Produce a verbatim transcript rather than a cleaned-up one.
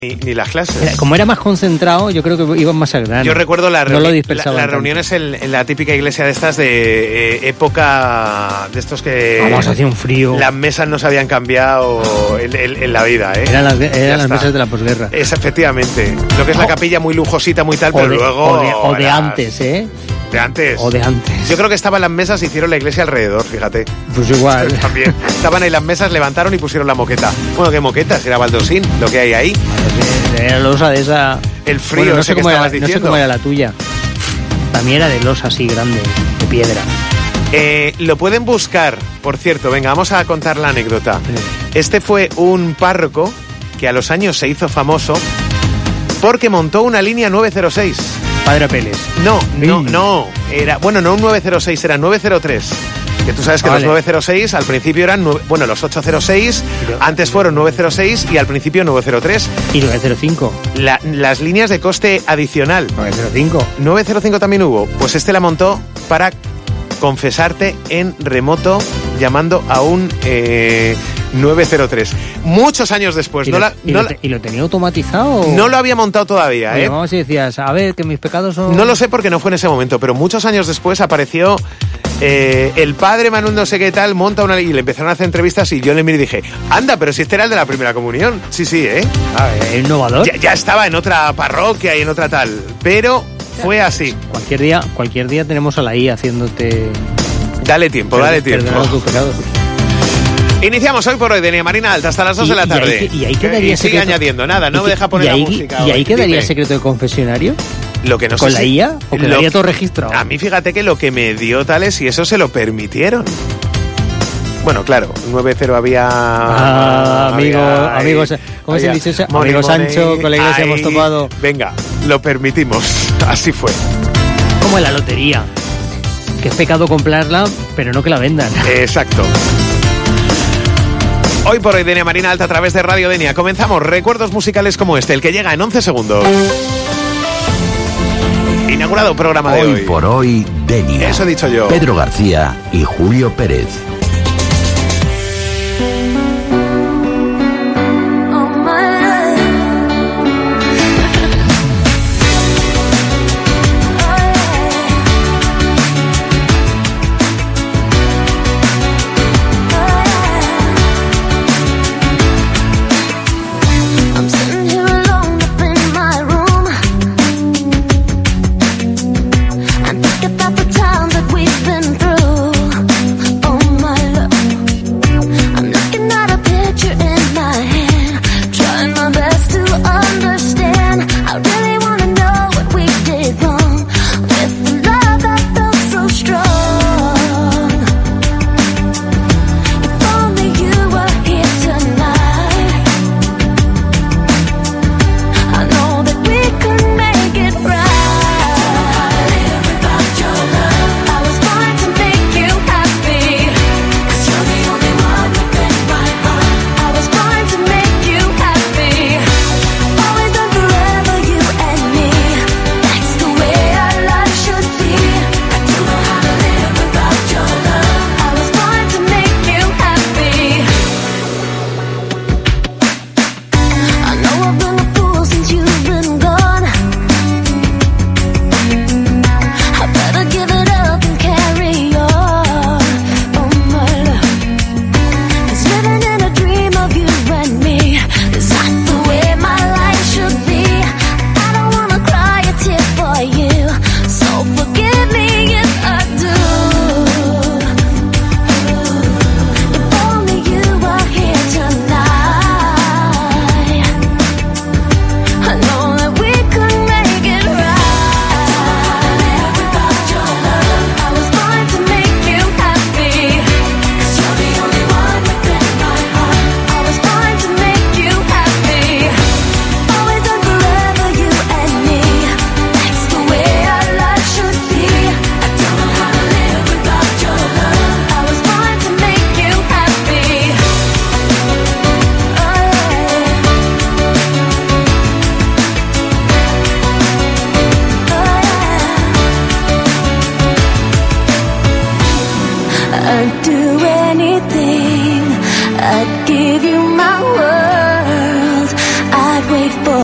Ni, ni las clases. Era, como era más concentrado, yo creo que iban más al grano. Yo recuerdo la no reuni- la, las reuniones en, en la típica iglesia de estas de eh, época de estos que... Vamos, hacía un frío. Las mesas no se habían cambiado en, en, en la vida, ¿eh? Eran las, eran las mesas de la posguerra. Es efectivamente. Lo que es la capilla muy lujosita, muy tal, pero de, luego... O de, o de las... antes, ¿eh? De antes. O de antes. Yo creo que estaban las mesas y hicieron la iglesia alrededor, fíjate. Pues igual. También. Estaban ahí las mesas, levantaron y pusieron la moqueta. Bueno, ¿qué moqueta? Era baldosín, lo que hay ahí. Era losa de esa... El frío, bueno, no ese sé que cómo estabas era, diciendo. No sé cómo era la tuya. También era de losa así grande, de piedra. Eh, lo pueden buscar, por cierto. Venga, vamos a contar la anécdota. Sí. Este fue un párroco que a los años se hizo famoso porque montó una línea nueve cero seis. Padre Peles. No, no, no. Era, bueno, no un nueve cero seis, era nueve cero tres. Que tú sabes que vale. Los nueve cero seis al principio eran, nueve, bueno, los ocho cero seis, Pero, antes fueron nueve cero seis y al principio nueve cero tres. ¿Y nueve cero cinco? La, las líneas de coste adicional. nueve cero cinco. nueve cero cinco también hubo. Pues este la montó para confesarte en remoto llamando a un eh, nueve cero tres. Muchos años después. ¿Y, no lo, la, y, no lo, la, ¿Y lo tenía automatizado? No lo había montado todavía, ¿eh? Vamos, y decías, a ver, que mis pecados son... No lo sé porque no fue en ese momento, pero muchos años después apareció eh, el padre Manu no sé qué tal, monta una... Y le empezaron a hacer entrevistas y yo le miré y dije, anda, pero si este era el de la primera comunión. Sí, sí, ¿eh? Ah, ¿es innovador? Ya, ya estaba en otra parroquia y en otra tal, pero fue así. Cualquier día, cualquier día tenemos a la I haciéndote... Dale tiempo, Perdón, dale tiempo. Tu pecado. Iniciamos hoy por hoy, Denia Marina Alta, hasta las dos de la tarde. Y ahí, y ahí quedaría y sigue secreto. añadiendo, nada, no me deja poner ahí, la música. ¿Y ahí hoy. quedaría Dime. secreto de confesionario? Lo que no ¿Con sé la si, I A? ¿O quedaría lo, todo registrado? A mí fíjate que lo que me dio tales y eso se lo permitieron. Bueno, claro, nueve cero había... Ah, amigo, había, amigos, ¿cómo había, se dice eso? Money, Amigo money, Sancho, con la iglesia ahí, hemos topado. Venga, lo permitimos, así fue. Como en la lotería, que es pecado comprarla, pero no que la vendan. Exacto. Hoy por hoy, Denia Marina Alta a través de Radio Denia. Comenzamos recuerdos musicales como este, el que llega en once segundos. Inaugurado programa de hoy. Hoy por hoy, Denia. Eso he dicho yo. Pedro García y Julio Pérez.